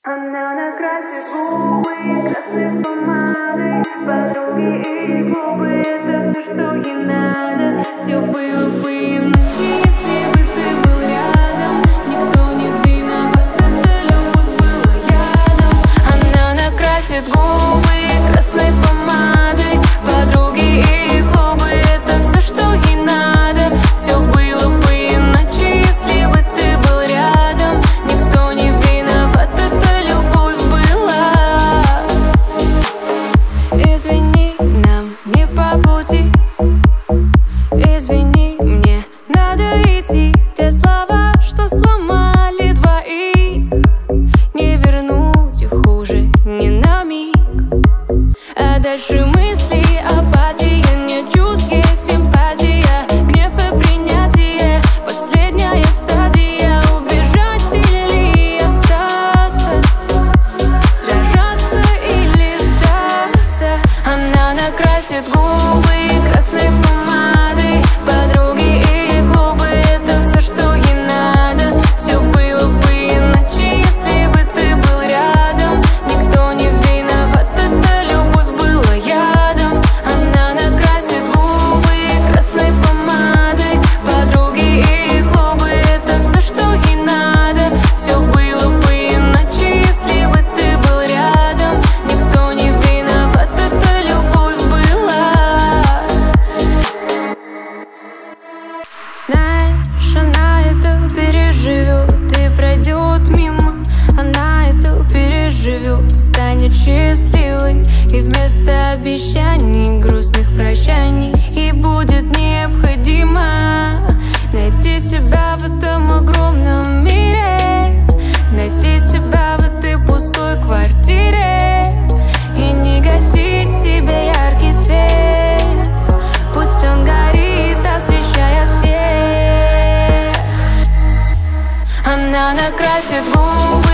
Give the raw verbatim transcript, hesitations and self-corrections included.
Она накрасит губы красной помадой, подруги и клубы — это все, что ей надо. Все было бы иначе, если бы ты был рядом. Никто не виноват, эта любовь была ядом. Она накрасит губы красной помадой, подруги и клубы — это все, что ей надо. Все было бы иначе, если бы ты был рядом. Никто не виноват, эта любовь была. Извини, нам не по пути. Извини, мне надо идти. Те слова, что сломали двоих, не вернуть их уже ни на миг. А дальше мысли, апатия, нет чувств, есть симпатия, гнев и принятие. Последняя стадия — убежать или остаться, сражаться или сдаться. Она накрасит губы красной помадой, подруги и клубы — это все, что ей надо. Все было бы иначе, если бы ты был рядом. Никто не виноват, эта любовь была ядом. Она накрасит губы красной помадой, подруги и клубы — это все, что ей надо. Все было бы иначе, если бы ты был рядом. Никто не виноват, эта любовь была. Знаешь, она это переживет и пройдет мимо. Она это переживет, станет счастливой. И вместо обещаний, грустных прощаний, ей будет необходимо найти себя в этом огромном мире, найти себя в этой пустой квартире и не гасить в себе яркий свет. Пусть он горит, освещая всех. Она накрасит губы